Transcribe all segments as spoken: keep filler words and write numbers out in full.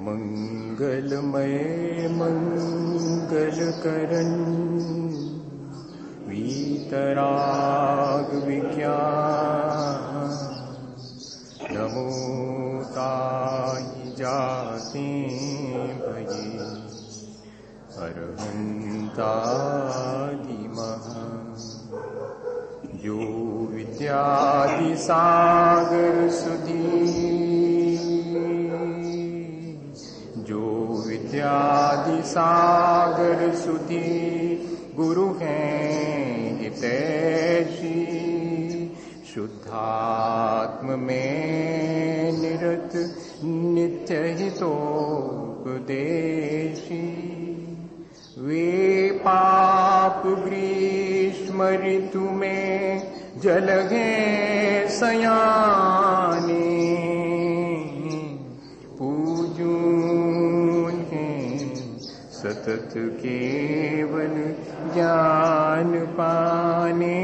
मंगलमय मंगलकरण वीतराग विज्ञान नमो ताहि जाते भजे अरहंतादि महा जो विद्यादि सागर सुधी जो विद्यादि सागर सुधी गुरु हैं हितैषी शुद्धात्म में निरत नित्य हितोपदेशी वे पाप ग्रीष्म ऋतु में जल हैं सयाने पूजून हैं सतत केवल ज्ञान पाने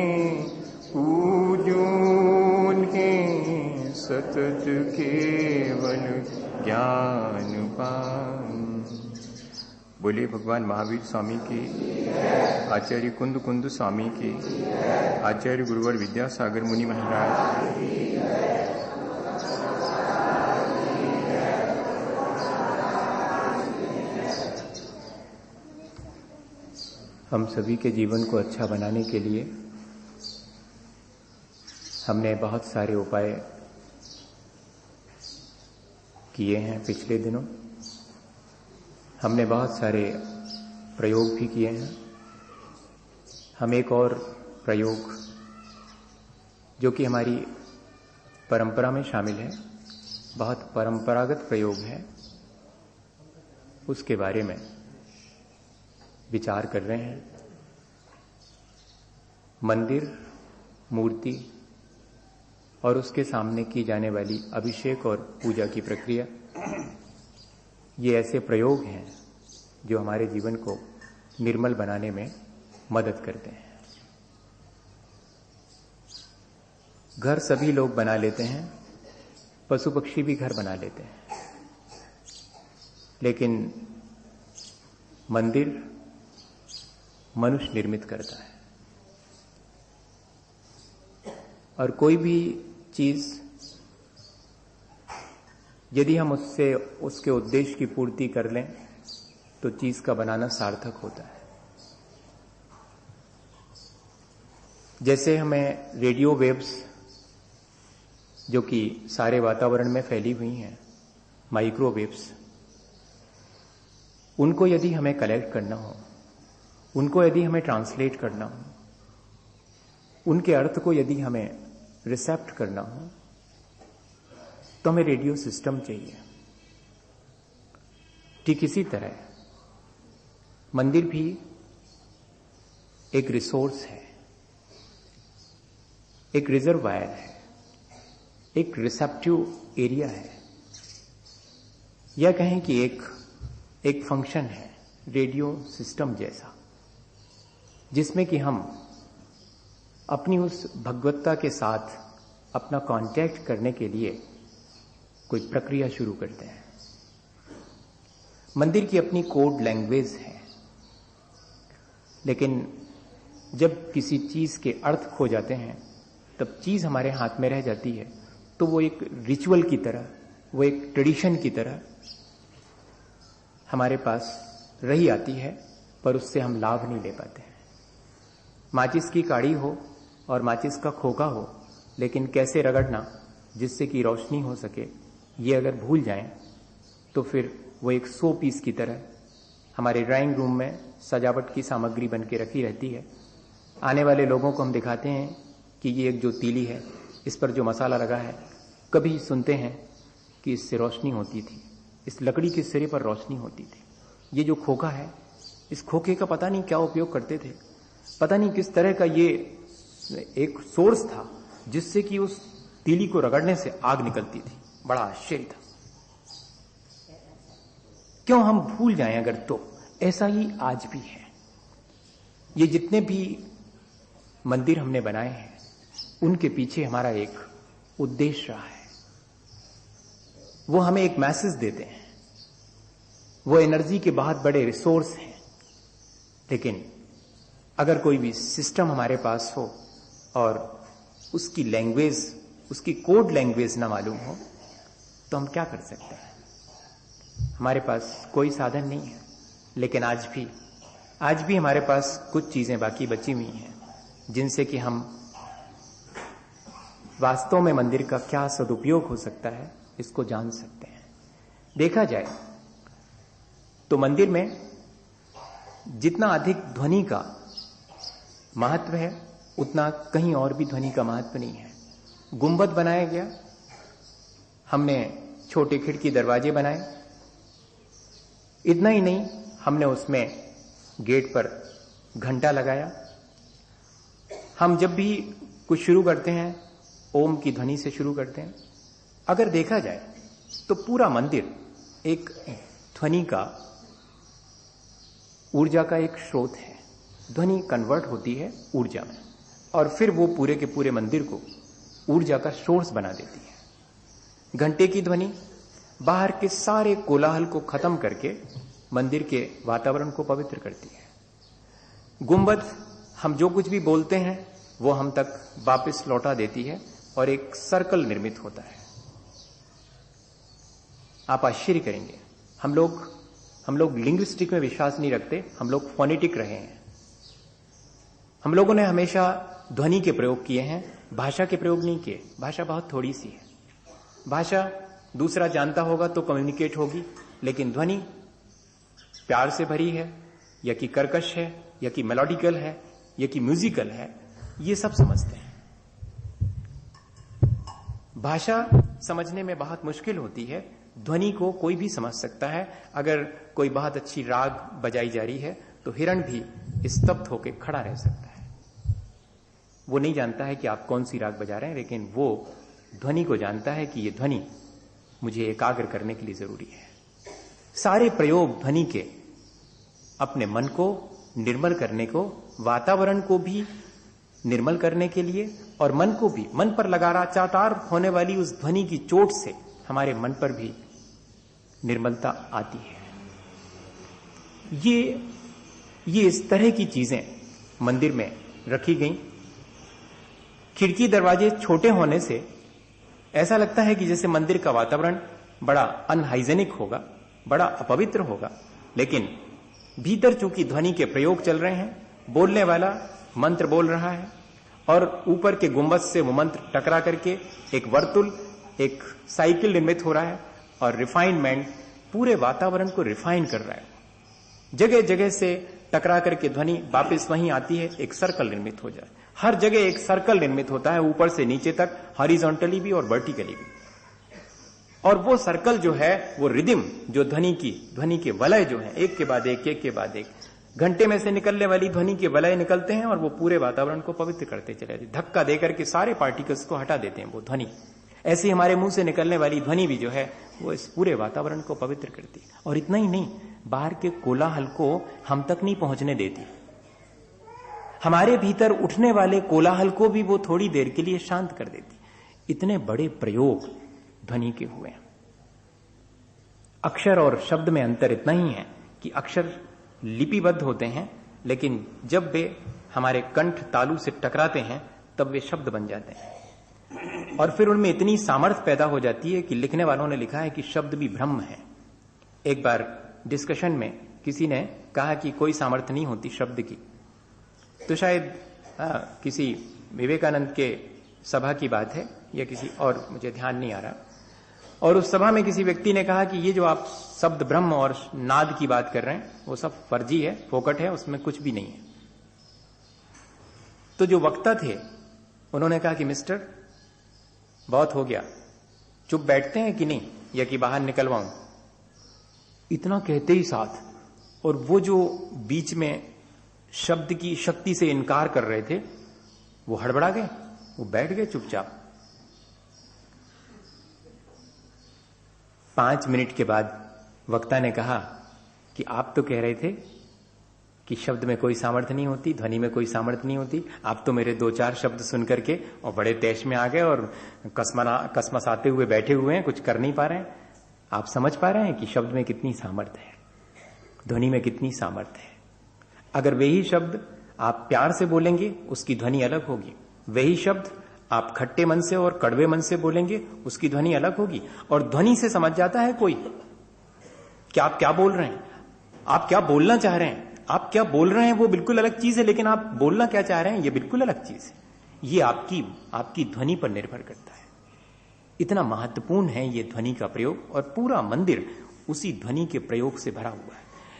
पूजून हैं सतत केवल ज्ञान पाने। बोले भगवान महावीर स्वामी के, आचार्य कुंद कुंद स्वामी के, आचार्य गुरुवर विद्यासागर मुनि महाराज। हम सभी के जीवन को अच्छा बनाने के लिए हमने बहुत सारे उपाय किए हैं। पिछले दिनों हमने बहुत सारे प्रयोग भी किए हैं। हम एक और प्रयोग जो कि हमारी परंपरा में शामिल है, बहुत परंपरागत प्रयोग है, उसके बारे में विचार कर रहे हैं। मंदिर, मूर्ति और उसके सामने की जाने वाली अभिषेक और पूजा की प्रक्रिया, ये ऐसे प्रयोग हैं जो हमारे जीवन को निर्मल बनाने में मदद करते हैं। घर सभी लोग बना लेते हैं, पशु पक्षी भी घर बना लेते हैं, लेकिन मंदिर मनुष्य निर्मित करता है। और कोई भी चीज यदि हम उससे उसके उद्देश्य की पूर्ति कर लें तो चीज का बनाना सार्थक होता है। जैसे हमें रेडियो वेव्स जो कि सारे वातावरण में फैली हुई हैं, माइक्रोवेव्स, उनको यदि हमें कलेक्ट करना हो, उनको यदि हमें ट्रांसलेट करना हो, उनके अर्थ को यदि हमें रिसेप्ट करना हो, तो हमें रेडियो सिस्टम चाहिए। ठीक इसी तरह मंदिर भी एक रिसोर्स है, एक रिजर्वायर है, एक रिसेप्टिव एरिया है, या कहें कि एक एक फंक्शन है रेडियो सिस्टम जैसा, जिसमें कि हम अपनी उस भगवत्ता के साथ अपना कांटेक्ट करने के लिए कोई प्रक्रिया शुरू करते हैं। मंदिर की अपनी कोड लैंग्वेज है, लेकिन जब किसी चीज के अर्थ खो जाते हैं तब चीज हमारे हाथ में रह जाती है, तो वो एक रिचुअल की तरह, वो एक ट्रेडिशन की तरह हमारे पास रही आती है, पर उससे हम लाभ नहीं ले पाते हैं। माचिस की काड़ी हो और माचिस का खोखा हो, लेकिन कैसे रगड़ना जिससे कि रोशनी हो सके, ये अगर भूल जाएं तो फिर वो एक सौ पीस की तरह हमारे ड्राइंग रूम में सजावट की सामग्री बन के रखी रहती है। आने वाले लोगों को हम दिखाते हैं कि ये एक जो तीली है, इस पर जो मसाला लगा है, कभी सुनते हैं कि इससे रोशनी होती थी, इस लकड़ी के सिरे पर रोशनी होती थी। ये जो खोखा है, इस खोखे का पता नहीं क्या उपयोग करते थे, पता नहीं किस तरह का ये एक सोर्स था जिससे कि उस तीली को रगड़ने से आग निकलती थी। बड़ा आश्चर्य था। क्यों हम भूल जाएं अगर, तो ऐसा ही आज भी है। ये जितने भी मंदिर हमने बनाए हैं, उनके पीछे हमारा एक उद्देश्य रहा है। वो हमें एक मैसेज देते हैं वो एनर्जी के बहुत बड़े रिसोर्स हैं। लेकिन अगर कोई भी सिस्टम हमारे पास हो और उसकी लैंग्वेज, उसकी कोड लैंग्वेज ना मालूम हो, तो हम क्या कर सकते हैं? हमारे पास कोई साधन नहीं है। लेकिन आज भी आज भी हमारे पास कुछ चीजें बाकी बची हुई हैं जिनसे कि हम वास्तव में मंदिर का क्या सदुपयोग हो सकता है इसको जान सकते हैं। देखा जाए तो मंदिर में जितना अधिक ध्वनि का महत्व है उतना कहीं और भी ध्वनि का महत्व नहीं है। गुंबद बनाया गया, हमने छोटे खिड़की दरवाजे बनाए, इतना ही नहीं, हमने उसमें गेट पर घंटा लगाया। हम जब भी कुछ शुरू करते हैं ओम की ध्वनि से शुरू करते हैं। अगर देखा जाए तो पूरा मंदिर एक ध्वनि का, ऊर्जा का एक स्रोत है। ध्वनि कन्वर्ट होती है ऊर्जा में और फिर वो पूरे के पूरे मंदिर को ऊर्जा का सोर्स बना देती है। घंटे की ध्वनि बाहर के सारे कोलाहल को खत्म करके मंदिर के वातावरण को पवित्र करती है। गुंबद हम जो कुछ भी बोलते हैं वो हम तक वापस लौटा देती है और एक सर्कल निर्मित होता है। आप आश्चर्य करेंगे, हम लोग हम लोग लिंग्विस्टिक में विश्वास नहीं रखते, हम लोग फोनेटिक रहे हैं। हम लोगों ने हमेशा ध्वनि के प्रयोग किए हैं, भाषा के प्रयोग नहीं किए। भाषा बहुत थोड़ी सी है। भाषा दूसरा जानता होगा तो कम्युनिकेट होगी, लेकिन ध्वनि प्यार से भरी है या कि कर्कश है या कि मेलोडिकल है या कि म्यूजिकल है, ये सब समझते हैं। भाषा समझने में बहुत मुश्किल होती है, ध्वनि को कोई भी समझ सकता है। अगर कोई बहुत अच्छी राग बजाई जा रही है तो हिरण भी स्तब्ध होकर खड़ा रह सकता है। वो नहीं जानता है कि आप कौन सी राग बजा रहे हैं, लेकिन वो ध्वनि को जानता है कि ये ध्वनि मुझे एकाग्र करने के लिए जरूरी है। सारे प्रयोग ध्वनि के अपने मन को निर्मल करने को, वातावरण को भी निर्मल करने के लिए और मन को भी, मन पर लगातार होने वाली उस ध्वनि की चोट से हमारे मन पर भी निर्मलता आती है। ये ये इस तरह की चीजें मंदिर में रखी गई। खिड़की दरवाजे छोटे होने से ऐसा लगता है कि जैसे मंदिर का वातावरण बड़ा अनहाइजेनिक होगा, बड़ा अपवित्र होगा, लेकिन भीतर चूंकि ध्वनि के प्रयोग चल रहे हैं, बोलने वाला मंत्र बोल रहा है और ऊपर के गुंबद से वो मंत्र टकरा करके एक वर्तुल, एक साइकिल निर्मित हो रहा है और रिफाइनमेंट पूरे वातावरण को रिफाइन कर रहा है। जगह जगह से टकरा करके ध्वनि वापस वहीं आती है, एक सर्कल निर्मित हो जाए। हर जगह एक सर्कल निर्मित होता है, ऊपर से नीचे तक, हॉरिजॉन्टली भी और वर्टिकली भी। और वो सर्कल जो है, वो रिदम जो ध्वनि की, ध्वनि के वलय जो है, एक के बाद एक, एक के बाद एक, घंटे में से निकलने वाली ध्वनि के वलय निकलते हैं और वो पूरे वातावरण को पवित्र करते चले जाते, धक्का देकर के सारे पार्टिकल्स को हटा देते हैं वो ध्वनि। ऐसे हमारे मुंह से निकलने वाली ध्वनि भी जो है वो इस पूरे वातावरण को पवित्र करती है। और इतना ही नहीं, बाहर के कोलाहल को हम तक नहीं पहुंचने देती, हमारे भीतर उठने वाले कोलाहल को भी वो थोड़ी देर के लिए शांत कर देती। इतने बड़े प्रयोग ध्वनि के हुए हैं। अक्षर और शब्द में अंतर इतना ही है कि अक्षर लिपिबद्ध होते हैं, लेकिन जब वे हमारे कंठ तालु से टकराते हैं तब वे शब्द बन जाते हैं और फिर उनमें इतनी सामर्थ्य पैदा हो जाती है कि लिखने वालों ने लिखा है कि शब्द भी ब्रह्म है। एक बार डिस्कशन में किसी ने कहा कि कोई सामर्थ्य नहीं होती शब्द की, तो शायद आ, किसी विवेकानंद के सभा की बात है या किसी और, मुझे ध्यान नहीं आ रहा। और उस सभा में किसी व्यक्ति ने कहा कि ये जो आप शब्द ब्रह्म और नाद की बात कर रहे हैं वो सब फर्जी है, फोकट है, उसमें कुछ भी नहीं है। तो जो वक्ता थे उन्होंने कहा कि मिस्टर, बहुत हो गया, चुप बैठते हैं कि नहीं, या कि बाहर निकलवाऊं। इतना कहते ही साथ, और वो जो बीच में शब्द की शक्ति से इनकार कर रहे थे वो हड़बड़ा गए, वो बैठ गए चुपचाप। पांच मिनट के बाद वक्ता ने कहा कि आप तो कह रहे थे कि शब्द में कोई सामर्थ्य नहीं होती, ध्वनि में कोई सामर्थ्य नहीं होती, आप तो मेरे दो चार शब्द सुन करके और बड़े तैश में आ गए और कसमना कसमसाते हुए बैठे हुए हैं, कुछ कर नहीं पा रहे हैं। आप समझ पा रहे हैं कि शब्द में कितनी सामर्थ्य है। ध्वनि में कितनी सामर्थ्य है। अगर वही शब्द आप प्यार से बोलेंगे उसकी ध्वनि अलग होगी, वही शब्द आप खट्टे मन से और कड़वे मन से बोलेंगे उसकी ध्वनि अलग होगी। और ध्वनि से समझ जाता है कोई कि आप क्या बोल रहे हैं, आप क्या बोलना चाह रहे हैं। आप क्या बोल रहे हैं वो बिल्कुल अलग चीज है, लेकिन आप बोलना क्या चाह रहे हैं ये बिल्कुल अलग चीज है। ये आपकी आपकी ध्वनि पर निर्भर करता है। इतना महत्वपूर्ण है ये ध्वनि का प्रयोग, और पूरा मंदिर उसी ध्वनि के प्रयोग से भरा हुआ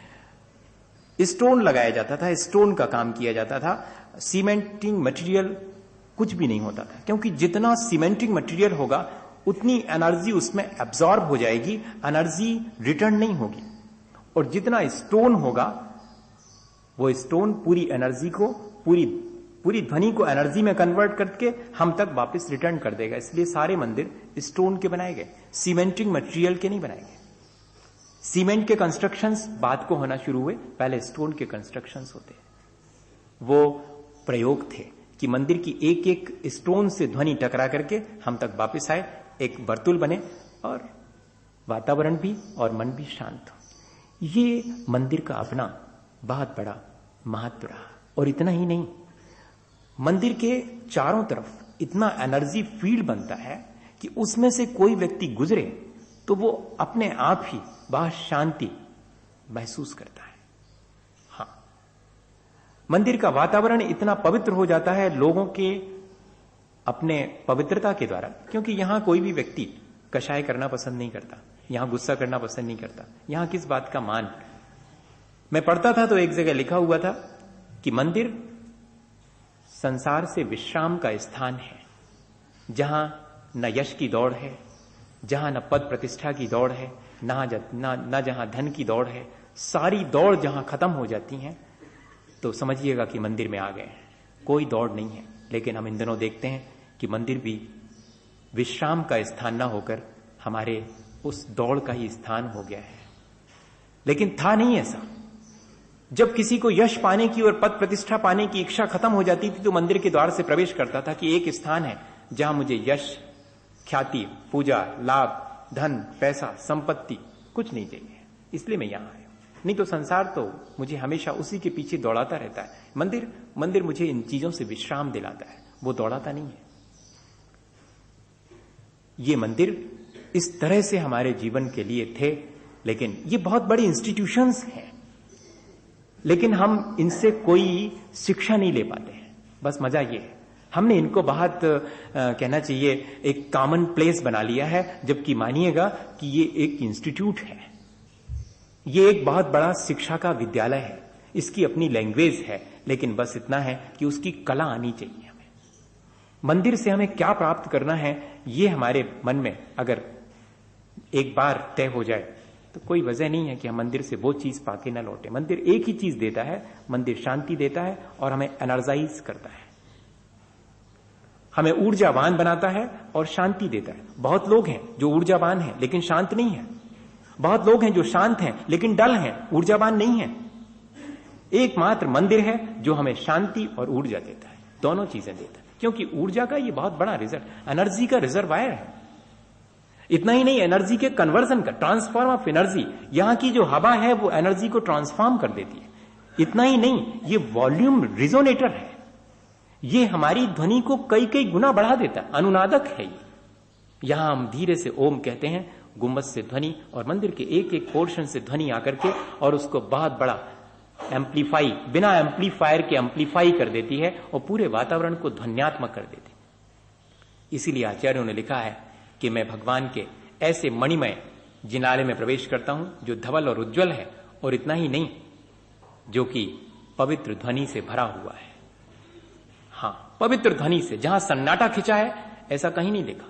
है। स्टोन लगाया जाता था, स्टोन का काम किया जाता था, सीमेंटिंग मटेरियल कुछ भी नहीं होता था, क्योंकि जितना सीमेंटिंग मटेरियल होगा उतनी एनर्जी उसमें एब्जॉर्ब हो जाएगी, एनर्जी रिटर्न नहीं होगी। और जितना स्टोन होगा वो स्टोन पूरी एनर्जी को, पूरी पूरी ध्वनि को एनर्जी में कन्वर्ट करके हम तक वापस रिटर्न कर देगा। इसलिए सारे मंदिर स्टोन के बनाए गए, सीमेंटिंग मटेरियल के नहीं बनाए गए। सीमेंट के कंस्ट्रक्शंस बाद को होना शुरू हुए, पहले स्टोन के कंस्ट्रक्शंस होते। वो प्रयोग थे कि मंदिर की एक एक स्टोन से ध्वनि टकरा करके हम तक वापस आए, एक वर्तुल बने और वातावरण भी और मन भी शांत हो। ये मंदिर का अपना बहुत बड़ा महत्व रहा। और इतना ही नहीं, मंदिर के चारों तरफ इतना एनर्जी फील्ड बनता है कि उसमें से कोई व्यक्ति गुजरे तो वो अपने आप ही बहुत शांति महसूस करता है। हाँ, मंदिर का वातावरण इतना पवित्र हो जाता है लोगों के अपने पवित्रता के द्वारा, क्योंकि यहां कोई भी व्यक्ति कषाय करना पसंद नहीं करता, यहां गुस्सा करना पसंद नहीं करता, यहां किस बात का मान। मैं पढ़ता था तो एक जगह लिखा हुआ था कि मंदिर संसार से विश्राम का स्थान है, जहां न यश की दौड़ है, जहां न पद प्रतिष्ठा की दौड़ है, न न जहां धन की दौड़ है। सारी दौड़ जहां खत्म हो जाती है तो समझिएगा कि मंदिर में आ गए हैं, कोई दौड़ नहीं है। लेकिन हम इन दिनों देखते हैं कि मंदिर भी विश्राम का स्थान ना होकर हमारे उस दौड़ का ही स्थान हो गया है। लेकिन था नहीं ऐसा। जब किसी को यश पाने की और पद प्रतिष्ठा पाने की इच्छा खत्म हो जाती थी तो मंदिर के द्वार से प्रवेश करता था कि एक स्थान है जहां मुझे यश, ख्याति, पूजा, लाभ, धन, पैसा, संपत्ति कुछ नहीं चाहिए, इसलिए मैं यहां आया। नहीं तो संसार तो मुझे हमेशा उसी के पीछे दौड़ाता रहता है। मंदिर मंदिर मुझे इन चीजों से विश्राम दिलाता है, वो दौड़ाता नहीं है। ये मंदिर इस तरह से हमारे जीवन के लिए थे, लेकिन ये बहुत बड़ी इंस्टीट्यूशंस हैं, लेकिन हम इनसे कोई शिक्षा नहीं ले पाते हैं। बस मजा ये है, हमने इनको बहुत आ, कहना चाहिए एक कॉमन प्लेस बना लिया है, जबकि मानिएगा कि ये एक इंस्टीट्यूट है, ये एक बहुत बड़ा शिक्षा का विद्यालय है, इसकी अपनी लैंग्वेज है, लेकिन बस इतना है कि उसकी कला आनी चाहिए हमें। मंदिर से हमें क्या प्राप्त करना है ये हमारे मन में अगर एक बार तय हो जाए तो कोई वजह नहीं है कि हम मंदिर से वो चीज पाके न लौटे। मंदिर एक ही चीज देता है, मंदिर शांति देता है और हमें एनर्जाइज करता है, हमें ऊर्जावान बनाता है और शांति देता है। बहुत लोग हैं जो ऊर्जावान हैं लेकिन शांत नहीं है, बहुत लोग हैं जो शांत हैं लेकिन डल हैं, ऊर्जावान नहीं है। एकमात्र मंदिर है जो हमें शांति और ऊर्जा देता है, दोनों चीजें देता है, क्योंकि ऊर्जा का ये बहुत बड़ा रिजर्व, एनर्जी का रिजर्वायर है। इतना ही नहीं, एनर्जी के कन्वर्जन का, ट्रांसफॉर्म ऑफ एनर्जी, यहां की जो हवा है वो एनर्जी को ट्रांसफॉर्म कर देती है। इतना ही नहीं, ये वॉल्यूम रिजोनेटर है, ये हमारी ध्वनि को कई कई गुना बढ़ा देता है, अनुनादक है ये। यहां हम धीरे से ओम कहते हैं, गुंबद से ध्वनि और मंदिर के एक एक पोर्शन से ध्वनि आकर के और उसको बहुत बड़ा एम्पलीफाई, बिना एम्पलीफायर के एम्पलीफाई कर देती है और पूरे वातावरण को ध्वन्यात्मक कर देती है। इसीलिए आचार्यों ने लिखा है कि मैं भगवान के ऐसे मणिमय जिनाले में प्रवेश करता हूं जो धवल और उज्जवल है, और इतना ही नहीं, जो कि पवित्र ध्वनि से भरा हुआ है। हां, पवित्र ध्वनि से, जहां सन्नाटा खिंचा है ऐसा कहीं नहीं देखा,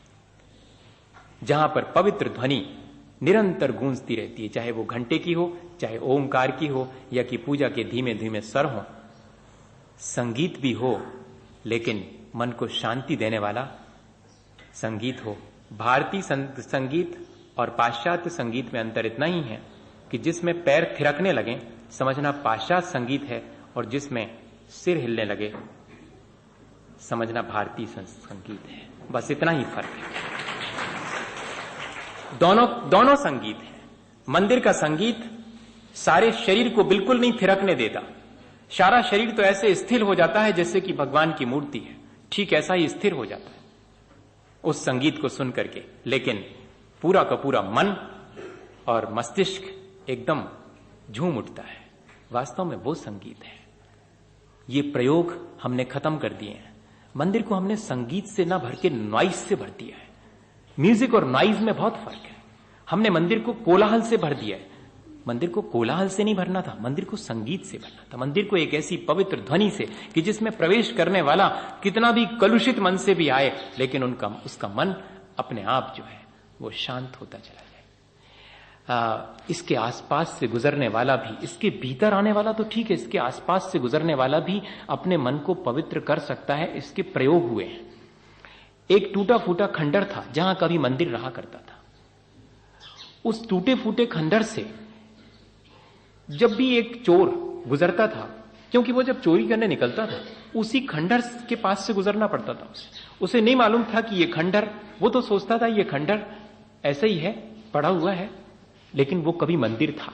जहां पर पवित्र ध्वनि निरंतर गूंजती रहती है, चाहे वो घंटे की हो, चाहे ओमकार की हो, या कि पूजा के धीमे धीमे स्वर हो, संगीत भी हो लेकिन मन को शांति देने वाला संगीत हो। भारतीय संगीत और पाश्चात्य संगीत में अंतर इतना ही है कि जिसमें पैर थिरकने लगे समझना पाश्चात्य संगीत है, और जिसमें सिर हिलने लगे समझना भारतीय संगीत है। बस इतना ही फर्क है। दोनों दोनों संगीत है। मंदिर का संगीत सारे शरीर को बिल्कुल नहीं थिरकने देता। सारा शरीर तो ऐसे स्थिर हो जाता है जैसे कि भगवान की मूर्ति है, ठीक ऐसा ही स्थिर हो जाता है उस संगीत को सुन करके। लेकिन पूरा का पूरा मन और मस्तिष्क एकदम झूम उठता है। वास्तव में वो संगीत है। ये प्रयोग हमने खत्म कर दिए हैं। मंदिर को हमने संगीत से ना भर के नॉइज से भर दिया है। म्यूजिक और नॉइज में बहुत फर्क है। हमने मंदिर को कोलाहल से भर दिया है। मंदिर को कोलाहल से नहीं भरना था, मंदिर को संगीत से भरना था। मंदिर को एक ऐसी पवित्र ध्वनि से कि जिसमें प्रवेश करने वाला कितना भी कलुषित मन से भी आए, लेकिन उनका उसका मन अपने आप जो है वो शांत होता चला जाए। आ, इसके आसपास से गुजरने वाला भी, इसके भीतर आने वाला तो ठीक है, इसके आसपास से गुजरने वाला भी अपने मन को पवित्र कर सकता है। इसके प्रयोग हुए हैं। एक टूटा फूटा खंडर था जहां कभी मंदिर रहा करता था। उस टूटे फूटे खंडर से जब भी एक चोर गुजरता था, क्योंकि वो जब चोरी करने निकलता था उसी खंडर के पास से गुजरना पड़ता था उसे उसे नहीं मालूम था कि ये खंडर, वो तो सोचता था ये खंडर ऐसा ही है, पड़ा हुआ है, लेकिन वो कभी मंदिर था।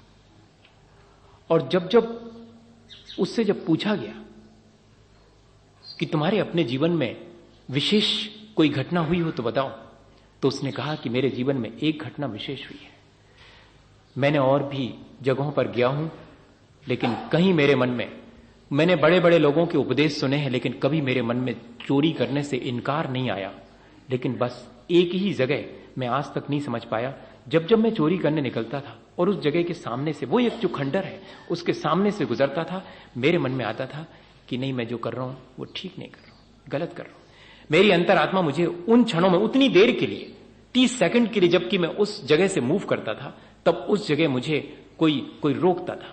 और जब जब उससे जब पूछा गया कि तुम्हारे अपने जीवन में विशेष कोई घटना हुई हो तो बताओ, तो उसने कहा कि मेरे जीवन में एक घटना विशेष हुई है। मैंने और भी जगहों पर गया हूं, लेकिन कहीं मेरे मन में, मैंने बड़े बड़े लोगों के उपदेश सुने हैं, लेकिन कभी मेरे मन में चोरी करने से इनकार नहीं आया। लेकिन बस एक ही जगह मैं आज तक नहीं समझ पाया, जब जब मैं चोरी करने निकलता था और उस जगह के सामने से, वो एक जो खंडर है उसके सामने से गुजरता था, मेरे मन में आता था कि नहीं, मैं जो कर रहा हूं वो ठीक नहीं कर रहा हूं, गलत कर रहा हूं। मेरी अंतरात्मा मुझे उन क्षणों में, उतनी देर के लिए, तीस सेकंड के लिए, जबकि मैं उस जगह से मूव करता था, तब उस जगह मुझे कोई कोई रोकता था।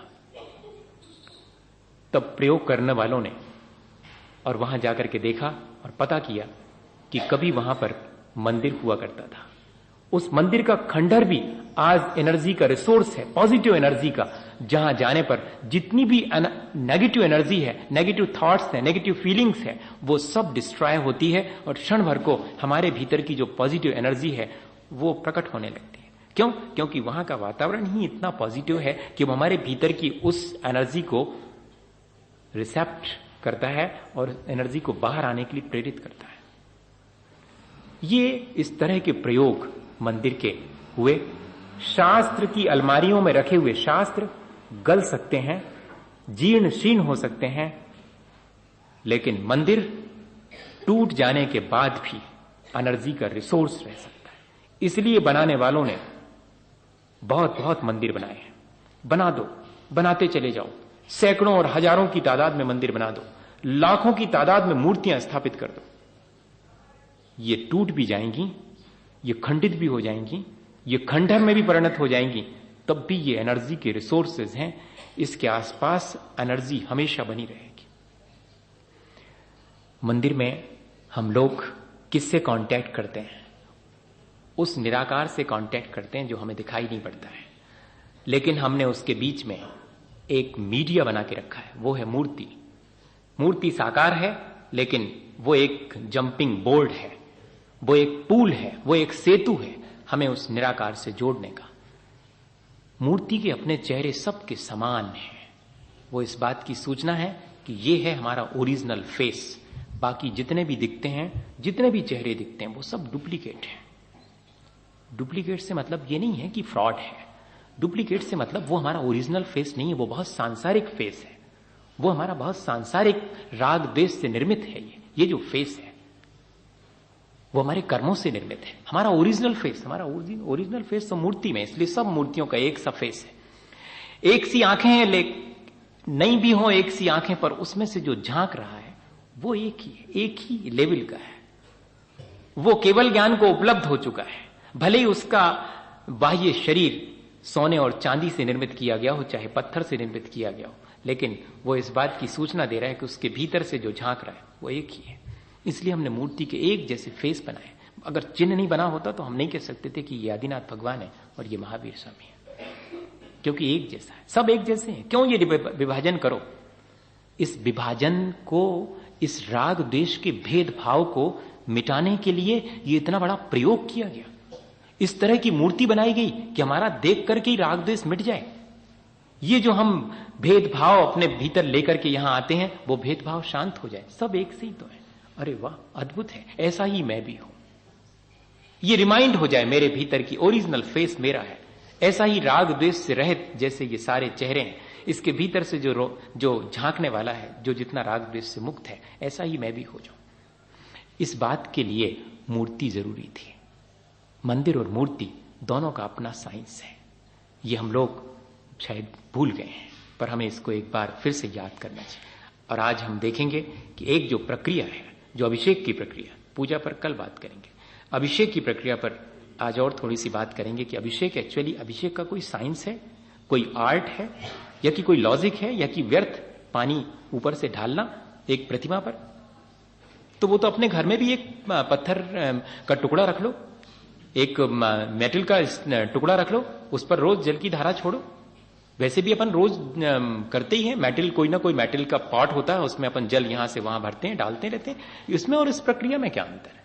तब प्रयोग करने वालों ने और वहां जाकर के देखा और पता किया कि कभी वहां पर मंदिर हुआ करता था। उस मंदिर का खंडर भी आज एनर्जी का रिसोर्स है, पॉजिटिव एनर्जी का, जहां जाने पर जितनी भी नेगेटिव एनर्जी है, नेगेटिव थॉट्स है, नेगेटिव फीलिंग्स है, वो सब डिस्ट्रॉय होती है और क्षण भर को हमारे भीतर की जो पॉजिटिव एनर्जी है वो प्रकट होने लगती है। क्यों? क्योंकि वहां का वातावरण ही इतना पॉजिटिव है कि वो हमारे भीतर की उस एनर्जी को रिसेप्ट करता है और एनर्जी को बाहर आने के लिए प्रेरित करता है। ये इस तरह के प्रयोग मंदिर के हुए। शास्त्र की अलमारियों में रखे हुए शास्त्र गल सकते हैं, जीर्ण शीर्ण हो सकते हैं, लेकिन मंदिर टूट जाने के बाद भी एनर्जी का रिसोर्स रह सकता है। इसलिए बनाने वालों ने बहुत बहुत मंदिर बनाए हैं। बना दो, बनाते चले जाओ, सैकड़ों और हजारों की तादाद में मंदिर बना दो, लाखों की तादाद में मूर्तियां स्थापित कर दो। ये टूट भी जाएंगी, ये खंडित भी हो जाएंगी, ये खंडर में भी परिणत हो जाएंगी, तब भी ये एनर्जी के रिसोर्सेज हैं। इसके आसपास एनर्जी हमेशा बनी रहेगी। मंदिर में हम लोग किससे कांटेक्ट करते हैं? उस निराकार से कांटेक्ट करते हैं जो हमें दिखाई नहीं पड़ता है, लेकिन हमने उसके बीच में एक मीडिया बना के रखा है, वो है मूर्ति। मूर्ति साकार है, लेकिन वो एक जंपिंग बोर्ड है, वो एक पुल है, वो एक सेतु है हमें उस निराकार से जोड़ने का। मूर्ति के अपने चेहरे सबके समान हैं। वो इस बात की सूचना है कि ये है हमारा ओरिजिनल फेस। बाकी जितने भी दिखते हैं, जितने भी चेहरे दिखते हैं, वो सब डुप्लीकेट हैं। डुप्लीकेट से मतलब ये नहीं है कि फ्रॉड है। डुप्लीकेट से मतलब वो हमारा ओरिजिनल फेस नहीं है, वो बहुत सांसारिक फेस है। वो हमारा बहुत सांसारिक राग द्वेष से निर्मित है। ये ये जो फेस है वो हमारे कर्मों से निर्मित है। हमारा ओरिजिनल फेस, हमारा ओरिजिनल फेस तो मूर्ति में, इसलिए सब मूर्तियों का एक सा फेस है। एक सी आंखें हैं, लेकिन नहीं भी हो एक सी आंखें, पर उसमें से जो झांक रहा है वो एक ही है, एक ही लेवल का है। वो केवल ज्ञान को उपलब्ध हो चुका है। भले ही उसका बाह्य शरीर सोने और चांदी से निर्मित किया गया हो, चाहे पत्थर से निर्मित किया गया हो, लेकिन वो इस बात की सूचना दे रहा है कि उसके भीतर से जो झांक रहा है वो एक ही है। इसलिए हमने मूर्ति के एक जैसे फेस बनाए। अगर चिन्ह नहीं बना होता तो हम नहीं कह सकते थे कि ये आदिनाथ भगवान है और ये महावीर स्वामी है, क्योंकि एक जैसा है, सब एक जैसे हैं। क्यों ये विभाजन करो? इस विभाजन को, इस राग द्वेष के भेदभाव को मिटाने के लिए ये इतना बड़ा प्रयोग किया गया। इस तरह की मूर्ति बनाई गई कि हमारा देख करके ही राग द्वेष मिट जाए। ये जो हम भेदभाव अपने भीतर लेकर के यहां आते हैं, वो भेदभाव शांत हो जाए, सब एक से ही तो है। अरे वाह, अद्भुत है, ऐसा ही मैं भी हूं। ये रिमाइंड हो जाए मेरे भीतर की ओरिजिनल फेस मेरा है, ऐसा ही राग द्वेष से रहित जैसे ये सारे चेहरे हैं, इसके भीतर से जो जो झांकने वाला है, जो जितना राग द्वेष से मुक्त है, ऐसा ही मैं भी हो जाऊं। इस बात के लिए मूर्ति जरूरी थी। मंदिर और मूर्ति दोनों का अपना साइंस है। ये हम लोग शायद भूल गए हैं, पर हमें इसको एक बार फिर से याद करना चाहिए। और आज हम देखेंगे कि एक जो प्रक्रिया है, जो अभिषेक की प्रक्रिया, पूजा पर कल बात करेंगे, अभिषेक की प्रक्रिया पर आज और थोड़ी सी बात करेंगे कि अभिषेक एक्चुअली अभिषेक का कोई साइंस है, कोई आर्ट है, या कि कोई लॉजिक है, या कि व्यर्थ पानी ऊपर से ढालना एक प्रतिमा पर। तो वो तो अपने घर में भी एक पत्थर का टुकड़ा रख लो, एक मेटल का टुकड़ा रख लो, उस पर रोज जल की धारा छोड़ो। वैसे भी अपन रोज करते ही हैं, मेटल, कोई ना कोई मेटल का पॉट होता है, उसमें अपन जल यहां से वहां भरते हैं, डालते रहते हैं। इसमें और इस प्रक्रिया में क्या अंतर है?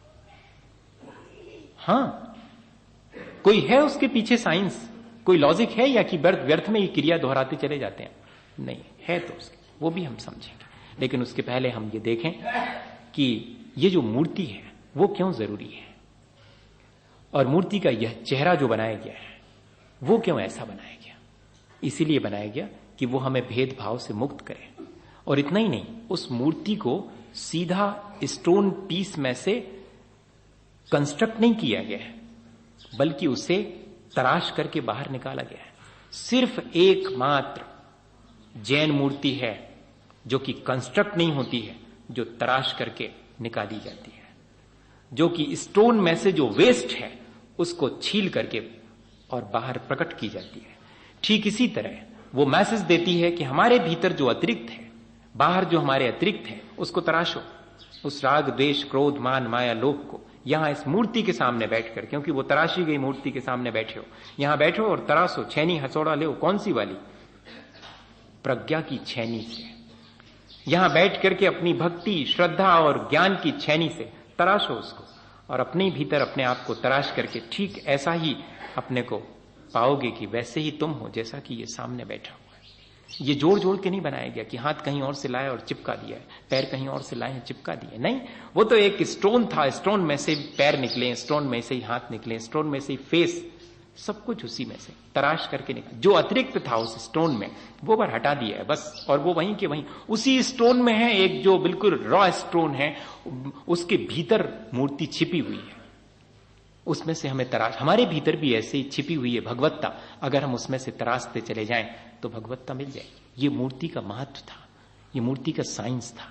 हाँ, कोई है उसके पीछे साइंस, कोई लॉजिक है, या कि व्यर्थ में ये क्रिया दोहराते चले जाते हैं? नहीं है, तो उसके वो भी हम समझेंगे। लेकिन उसके पहले हम ये देखें कि ये जो मूर्ति है वो क्यों जरूरी है, और मूर्ति का यह चेहरा जो बनाया गया है वो क्यों ऐसा बनाया गया। इसीलिए बनाया गया कि वो हमें भेदभाव से मुक्त करे। और इतना ही नहीं, उस मूर्ति को सीधा स्टोन पीस में से कंस्ट्रक्ट नहीं किया गया है, बल्कि उसे तराश करके बाहर निकाला गया है। सिर्फ एकमात्र जैन मूर्ति है जो कि कंस्ट्रक्ट नहीं होती है, जो तराश करके निकाली जाती है, जो कि स्टोन में से जो वेस्ट है उसको छील करके और बाहर प्रकट की जाती है। ठीक इसी तरह वो मैसेज देती है कि हमारे भीतर जो अतिरिक्त है, बाहर जो हमारे अतिरिक्त है, उसको तराशो। उस राग द्वेष क्रोध मान माया लोभ को यहां इस मूर्ति के सामने बैठकर, क्योंकि वो तराशी गई मूर्ति के सामने बैठे हो, यहां बैठो और तराशो, छेनी हथौड़ा ले। कौन सी वाली? प्रज्ञा की छेनी से। यहां बैठ करके अपनी भक्ति, श्रद्धा और ज्ञान की छेनी से तराशो उसको, और अपने भीतर अपने आप को तराश करके ठीक ऐसा ही अपने को पाओगे कि वैसे ही तुम हो जैसा कि ये सामने बैठा हुआ है। ये जोड़ जोड़ के नहीं बनाया गया कि हाथ कहीं और से लाए और चिपका दिया है, पैर कहीं और से लाए हैं चिपका दिए, नहीं। वो तो एक स्टोन था, स्टोन में से पैर निकले, स्टोन में से ही हाथ निकले, स्टोन में से ही फेस, सब कुछ उसी में से तराश करके निकला। जो अतिरिक्त था उस स्टोन में वो बार हटा दिया है बस, और वो वहीं के वहीं उसी स्टोन में है। एक जो बिल्कुल रॉ स्टोन है, उसके भीतर मूर्ति छिपी हुई है, उसमें से हमें तराश, हमारे भीतर भी ऐसे ही छिपी हुई है भगवत्ता। अगर हम उसमें से तराशते चले जाएं तो भगवत्ता मिल जाएगी। ये मूर्ति का महत्व था, ये मूर्ति का साइंस था।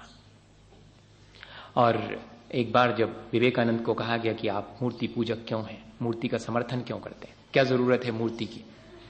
और एक बार जब विवेकानंद को कहा गया कि आप मूर्ति पूजक क्यों हैं, मूर्ति का समर्थन क्यों करते हैं, क्या जरूरत है मूर्ति की,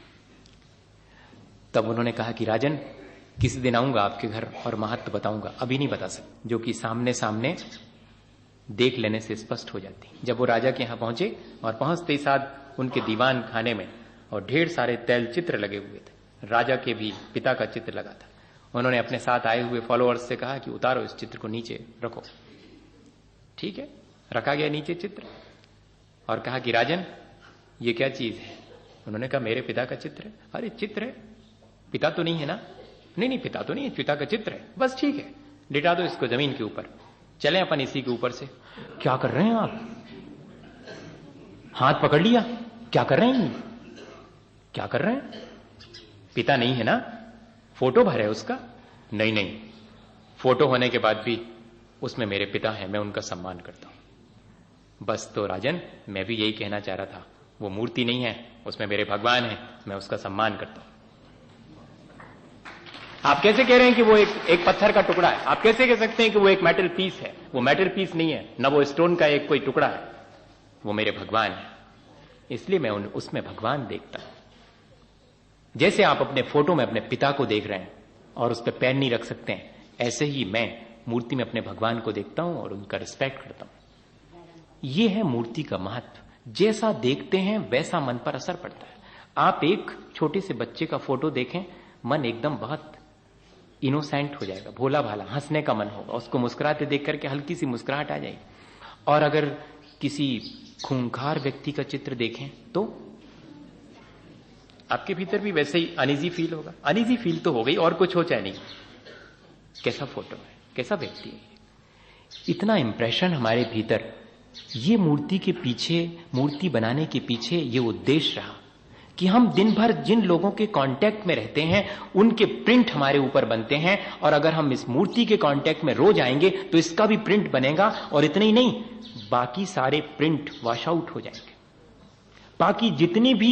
तब उन्होंने कहा कि राजन, किसी दिन आऊंगा आपके घर और महत्व बताऊंगा, अभी नहीं बता सकता, जो कि सामने सामने देख लेने से स्पष्ट हो जाती। जब वो राजा के यहां पहुंचे और पहुंचते ही साथ उनके दीवान खाने में और ढेर सारे तैल चित्र लगे हुए थे, राजा के भी पिता का चित्र लगा था। उन्होंने अपने साथ आए हुए फॉलोअर्स से कहा कि उतारो इस चित्र को, नीचे रखो। ठीक है, रखा गया नीचे चित्र, और कहा कि राजन ये क्या चीज है? उन्होंने कहा मेरे पिता का चित्र है। अरे चित्र है, पिता तो नहीं है ना? नहीं नहीं, पिता तो नहीं है, पिता का चित्र है। बस ठीक है, लिटा दो इसको जमीन के ऊपर, चलें अपन इसी के ऊपर से। क्या कर रहे हैं आप? हाथ पकड़ लिया, क्या कर रहे हैं? क्या कर रहे हैं? पिता नहीं है ना? फोटो भर है उसका? नहीं नहीं, फोटो होने के बाद भी उसमें मेरे पिता हैं, मैं उनका सम्मान करता हूं। बस तो राजन, मैं भी यही कहना चाह रहा था, वो मूर्ति नहीं है, उसमें मेरे भगवान हैं, मैं उसका सम्मान करता हूं। आप कैसे कह रहे हैं कि वो एक एक पत्थर का टुकड़ा है? आप कैसे कह सकते हैं कि वो एक मेटल पीस है? वो मेटल पीस नहीं है, ना वो स्टोन का एक कोई टुकड़ा है, वो मेरे भगवान है, इसलिए मैं उन उसमें भगवान देखता हूं। जैसे आप अपने फोटो में अपने पिता को देख रहे हैं और उस पर पैर नहीं रख सकते हैं, ऐसे ही मैं मूर्ति में अपने भगवान को देखता हूं और उनका रिस्पेक्ट करता हूं। यह है मूर्ति का महत्व। जैसा देखते हैं वैसा मन पर असर पड़ता है। आप एक छोटे से बच्चे का फोटो देखें, मन एकदम बहुत इनोसेंट हो जाएगा, भोला भाला, हंसने का मन होगा, उसको मुस्कुराते देख करके हल्की सी मुस्कुराहट आ जाएगी। और अगर किसी खूंखार व्यक्ति का चित्र देखें तो आपके भीतर भी वैसे ही अनईजी फील होगा। अनईजी फील तो हो गई, और कुछ हो चाहे नहीं। कैसा फोटो है, कैसा व्यक्ति है, इतना इंप्रेशन हमारे भीतर। ये मूर्ति के पीछे, मूर्ति बनाने के पीछे ये उद्देश्य रहा कि हम दिन भर जिन लोगों के कांटेक्ट में रहते हैं उनके प्रिंट हमारे ऊपर बनते हैं, और अगर हम इस मूर्ति के कांटेक्ट में रोज आएंगे तो इसका भी प्रिंट बनेगा, और इतना ही नहीं, बाकी सारे प्रिंट वॉश आउट हो जाएंगे। बाकी जितनी भी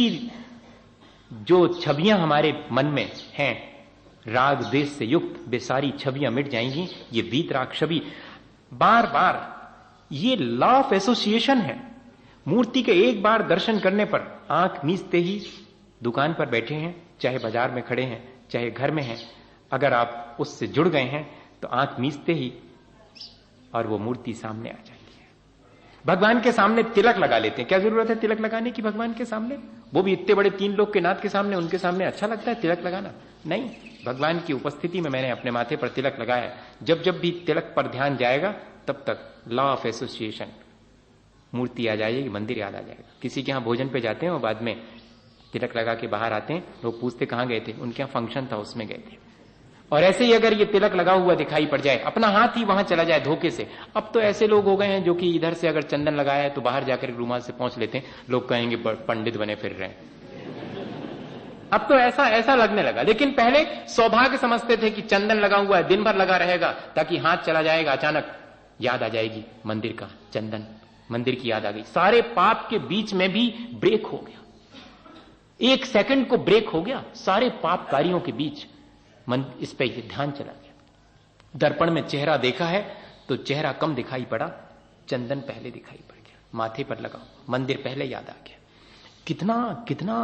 जो छवियां हमारे मन में हैं राग द्वेष से युक्त, वे सारी छवियां मिट जाएंगी। ये वीतराग छवि बार बार, ये लॉ ऑफ एसोसिएशन है। मूर्ति के एक बार दर्शन करने पर आंख मीचते ही, दुकान पर बैठे हैं, चाहे बाजार में खड़े हैं, चाहे घर में हैं, अगर आप उससे जुड़ गए हैं तो आंख मीचते ही और वो मूर्ति सामने आ जाती है। भगवान के सामने तिलक लगा लेते हैं। क्या जरूरत है तिलक लगाने की भगवान के सामने? वो भी इतने बड़े तीन लोग के नाथ के सामने, उनके सामने अच्छा लगता है तिलक लगाना? नहीं, भगवान की उपस्थिति में मैंने अपने माथे पर तिलक लगाया है। जब जब भी तिलक पर ध्यान जाएगा तब तक लॉ ऑफ एसोसिएशन, मूर्ति आ जाएगी, मंदिर याद आ जाएगा। किसी के यहां भोजन पे जाते हैं और बाद में तिलक लगा के बाहर आते हैं, लोग पूछते कहां गए थे, उनके यहां फंक्शन था उसमें गए थे। और ऐसे ही अगर ये तिलक लगा हुआ दिखाई पड़ जाए, अपना हाथ ही वहां चला जाए धोखे से। अब तो ऐसे लोग हो गए हैं जो कि इधर से अगर चंदन लगाया है तो बाहर जाकर रुमाल से पहुंच लेते हैं, लोग कहेंगे पंडित बने फिर रहे हैं। अब तो ऐसा ऐसा लगने लगा। लेकिन पहले सौभाग्य समझते थे कि चंदन लगा हुआ है, दिन भर लगा रहेगा, ताकि हाथ चला जाएगा, अचानक याद आ जाएगी मंदिर का चंदन, मंदिर की याद आ गई। सारे पाप के बीच में भी ब्रेक हो गया, एक सेकंड को ब्रेक हो गया सारे पाप कार्यों के बीच। मन इस पे ध्यान चला गया। दर्पण में चेहरा देखा है तो चेहरा कम दिखाई पड़ा, चंदन पहले दिखाई पड़ गया, माथे पर लगा, मंदिर पहले याद आ गया। कितना कितना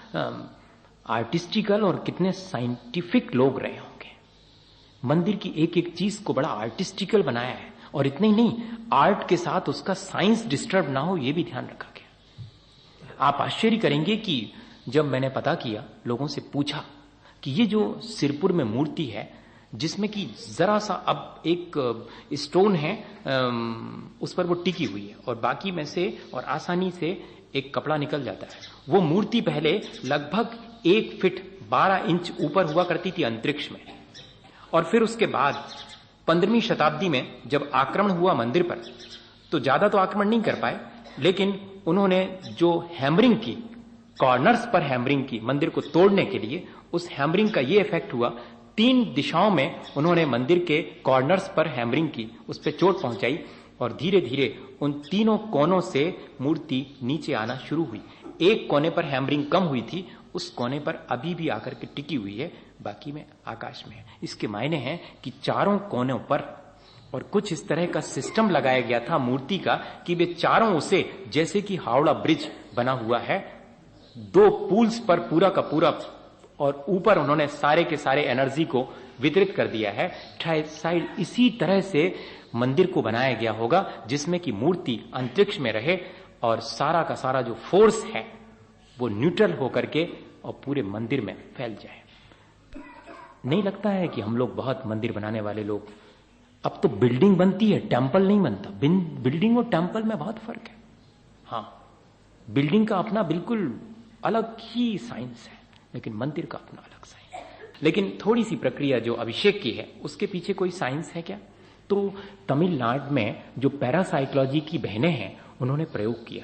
आर्टिस्टिकल और कितने साइंटिफिक लोग रहे होंगे। मंदिर की एक एक चीज को बड़ा आर्टिस्टिकल बनाया है, और इतना ही नहीं, आर्ट के साथ उसका साइंस डिस्टर्ब ना हो यह भी ध्यान रखा गया। आप आश्चर्य करेंगे कि जब मैंने पता किया, लोगों से पूछा कि ये जो सिरपुर में मूर्ति है, जिसमें कि जरा सा अब एक स्टोन है उस पर वो टिकी हुई है और बाकी में से और आसानी से एक कपड़ा निकल जाता है, वो मूर्ति पहले लगभग एक फीट बारह इंच ऊपर हुआ करती थी अंतरिक्ष में। और फिर उसके बाद पंद्रहवीं शताब्दी में जब आक्रमण हुआ मंदिर पर, तो ज्यादा तो आक्रमण नहीं कर पाए, लेकिन उन्होंने जो हैमरिंग की, कॉर्नर्स पर हैमरिंग की मंदिर को तोड़ने के लिए, उस हैमरिंग का ये इफेक्ट हुआ, तीन दिशाओं में उन्होंने मंदिर के कॉर्नर्स पर हैमरिंग की, उस पर चोट पहुंचाई, और धीरे धीरे उन तीनों कोनों से मूर्ति नीचे आना शुरू हुई। एक कोने पर हैमरिंग कम हुई थी, उस कोने पर अभी भी आकर के टिकी हुई है, बाकी में आकाश में है। इसके मायने हैं कि चारों कोनों पर और कुछ इस तरह का सिस्टम लगाया गया था मूर्ति का कि वे चारों उसे, जैसे कि हावड़ा ब्रिज बना हुआ है, दो पूल्स पर पूरा का पूरा, और ऊपर उन्होंने सारे के सारे एनर्जी को वितरित कर दिया है। साइड इसी तरह से मंदिर को बनाया गया होगा, जिसमें कि मूर्ति अंतरिक्ष में रहे और सारा का सारा जो फोर्स है वो न्यूट्रल होकर के और पूरे मंदिर में फैल जाए। नहीं लगता है कि हम लोग बहुत मंदिर बनाने वाले लोग, अब तो बिल्डिंग बनती है, टेम्पल नहीं बनता। बिल्डिंग और टेम्पल में बहुत फर्क है। हाँ, बिल्डिंग का अपना बिल्कुल अलग ही साइंस है, लेकिन मंदिर का अपना अलग साइंस है। लेकिन थोड़ी सी प्रक्रिया जो अभिषेक की है, उसके पीछे कोई साइंस है क्या? तो तमिलनाडु में जो पैरासाइकोलॉजी की बहनें हैं, उन्होंने प्रयोग किया।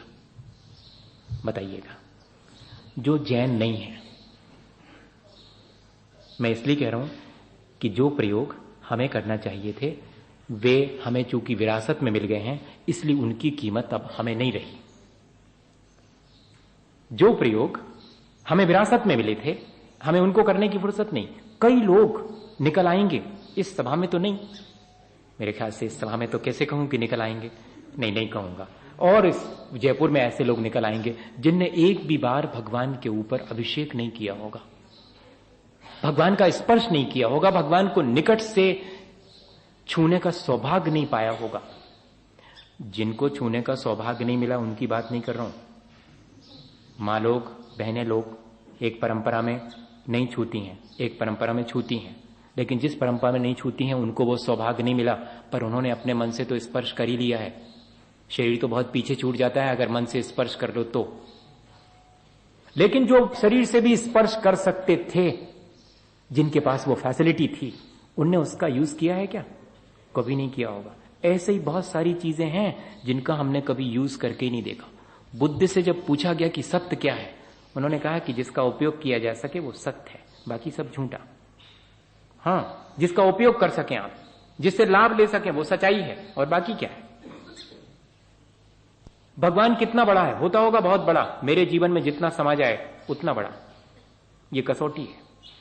बताइएगा, जो जैन नहीं है, मैं इसलिए कह रहा हूं कि जो प्रयोग हमें करना चाहिए थे, वे हमें चूंकि विरासत में मिल गए हैं, इसलिए उनकी कीमत अब हमें नहीं रही। जो प्रयोग हमें विरासत में मिले थे, हमें उनको करने की फुर्सत नहीं। कई लोग निकल आएंगे, इस सभा में तो नहीं, मेरे ख्याल से इस सभा में तो कैसे कहूं कि निकल आएंगे, नहीं नहीं कहूंगा। और इस जयपुर में ऐसे लोग निकल आएंगे जिनने एक भी बार भगवान के ऊपर अभिषेक नहीं किया होगा, भगवान का स्पर्श नहीं किया होगा, भगवान को निकट से छूने का सौभाग्य नहीं पाया होगा। जिनको छूने का सौभाग्य नहीं मिला उनकी बात नहीं कर रहा हूं। मां लोग, बहनें लोग एक परंपरा में नहीं छूती हैं, एक परंपरा में छूती हैं, लेकिन जिस परंपरा में नहीं छूती हैं उनको वो सौभाग्य नहीं मिला, पर उन्होंने अपने मन से तो स्पर्श कर ही लिया है। शरीर तो बहुत पीछे छूट जाता है अगर मन से स्पर्श कर लो तो। लेकिन जो शरीर से भी स्पर्श कर सकते थे, जिनके पास वो फैसिलिटी थी, उनने उसका यूज किया है क्या? कभी नहीं किया होगा। ऐसे ही बहुत सारी चीजें हैं जिनका हमने कभी यूज करके ही नहीं देखा। बुद्ध से जब पूछा गया कि सत्य क्या है, उन्होंने कहा कि जिसका उपयोग किया जा सके वो सत्य है, बाकी सब झूठा। हाँ, जिसका उपयोग कर सकें आप, जिससे लाभ ले सकें, वो सच्चाई है, और बाकी क्या है? भगवान कितना बड़ा है? होता होगा बहुत बड़ा, मेरे जीवन में जितना समा जाए उतना बड़ा। ये कसौटी है।